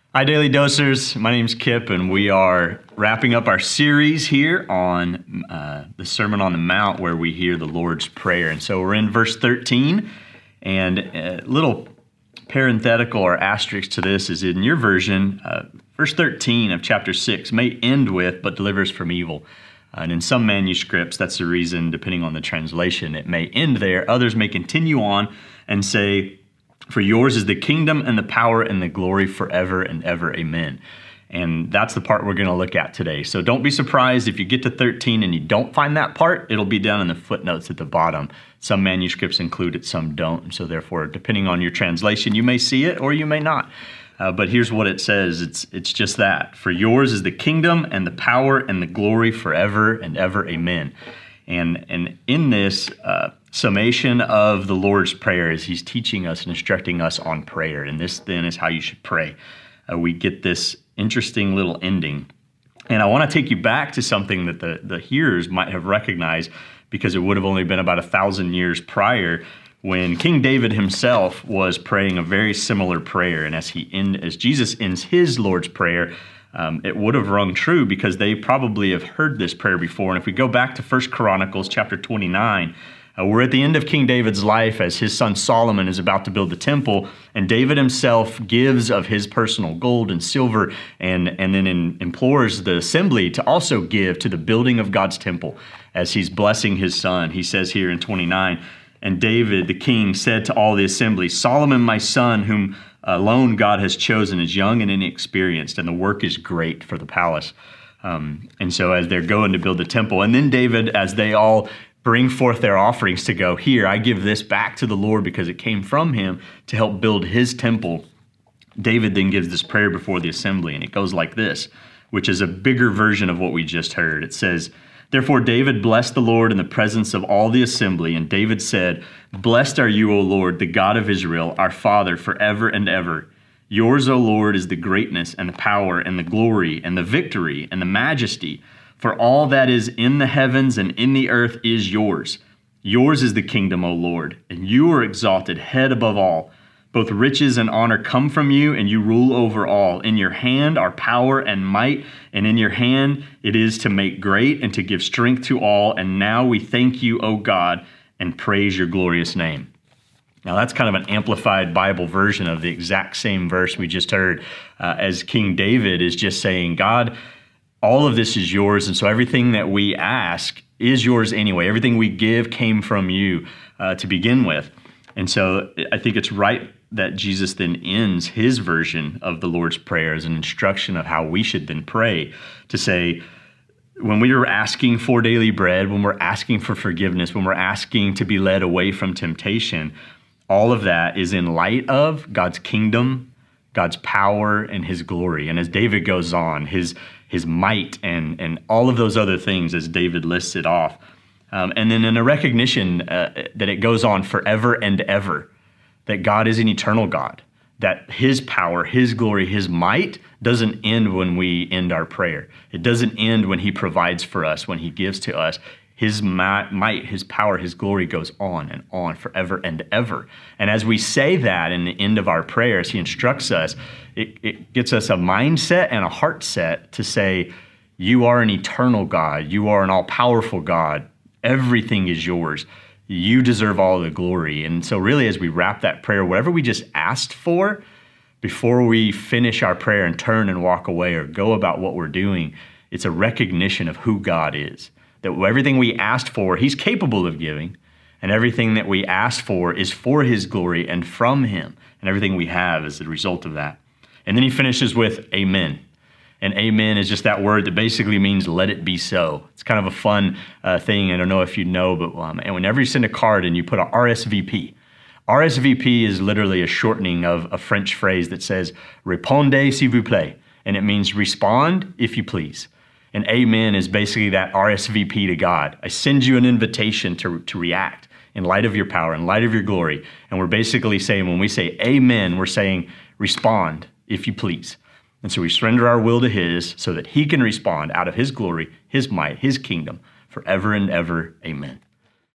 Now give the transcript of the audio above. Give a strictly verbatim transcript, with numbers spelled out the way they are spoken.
Hi, Daily Dosers. My name's Kip, and we are wrapping up our series here on uh, the Sermon on the Mount, where we hear the Lord's Prayer. And so we're in verse thirteen, and a little parenthetical or asterisk to this is in your version, uh, verse thirteen of chapter six may end with, but delivers from evil. Uh, and in some manuscripts, that's the reason, depending on the translation, it may end there. Others may continue on and say, for yours is the kingdom and the power and the glory forever and ever. Amen. And that's the part we're going to look at today. So don't be surprised if you get to thirteen and you don't find that part. It'll be down in the footnotes at the bottom. Some manuscripts include it, some don't. And so therefore, depending on your translation, you may see it or you may not. Uh, but here's what it says. It's, it's just that. For yours is the kingdom and the power and the glory forever and ever. Amen. And, and in this uh, summation of the Lord's Prayer, is he's teaching us and instructing us on prayer. And this then is how you should pray. Uh, we get this interesting little ending. And I want to take you back to something that the, the hearers might have recognized, because it would have only been about a thousand years prior when King David himself was praying a very similar prayer. And as he end, as Jesus ends his Lord's Prayer, Um, it would have rung true because they probably have heard this prayer before. And if we go back to First Chronicles chapter twenty-nine, uh, we're at the end of King David's life as his son Solomon is about to build the temple. And David himself gives of his personal gold and silver and, and then in, implores the assembly to also give to the building of God's temple as he's blessing his son. He says here in twenty-nine, and David the king said to all the assembly, Solomon my son, whom alone God has chosen, is young and inexperienced, and the work is great for the palace. Um, and so as they're going to build the temple, and then David, as they all bring forth their offerings to go, here, I give this back to the Lord because it came from him to help build his temple. David then gives this prayer before the assembly, and it goes like this, which is a bigger version of what we just heard. It says, therefore David blessed the Lord in the presence of all the assembly, and David said, blessed are you, O Lord, the God of Israel, our Father, forever and ever. Yours, O Lord, is the greatness and the power and the glory and the victory and the majesty. For all that is in the heavens and in the earth is yours. Yours is the kingdom, O Lord, and you are exalted head above all. Both riches and honor come from you, and you rule over all. In your hand are power and might, and in your hand it is to make great and to give strength to all. And now we thank you, O God, and praise your glorious name. Now that's kind of an amplified Bible version of the exact same verse we just heard, uh, as King David is just saying, God, all of this is yours, and so everything that we ask is yours anyway. Everything we give came from you uh, to begin with. And so I think it's right that Jesus then ends his version of the Lord's Prayer as an instruction of how we should then pray, to say, when we are asking for daily bread, when we're asking for forgiveness, when we're asking to be led away from temptation, all of that is in light of God's kingdom, God's power, and his glory. And as David goes on, his his might and, and all of those other things as David lists it off. Um, and then in a recognition uh, that it goes on forever and ever, that God is an eternal God, that his power, his glory, his might doesn't end when we end our prayer. It doesn't end when he provides for us, when he gives to us. His might, his power, his glory goes on and on forever and ever. And as we say that in the end of our prayers, he instructs us, it, it gets us a mindset and a heart set to say, you are an eternal God. You are an all-powerful God. Everything is yours. You deserve all the glory. And so really, as we wrap that prayer, whatever we just asked for, before we finish our prayer and turn and walk away or go about what we're doing, it's a recognition of who God is. That everything we asked for, he's capable of giving. And everything that we asked for is for his glory and from him. And everything we have is the result of that. And then he finishes with amen. And amen is just that word that basically means let it be so. It's kind of a fun uh, thing. I don't know if you know, but um, and whenever you send a card and you put a R S V P, R S V P is literally a shortening of a French phrase that says, répondez s'il vous plaît. And it means respond if you please. And amen is basically that R S V P to God. I send you an invitation to, to react in light of your power, in light of your glory. And we're basically saying, when we say amen, we're saying respond if you please. And so we surrender our will to his so that he can respond out of his glory, his might, his kingdom forever and ever. Amen.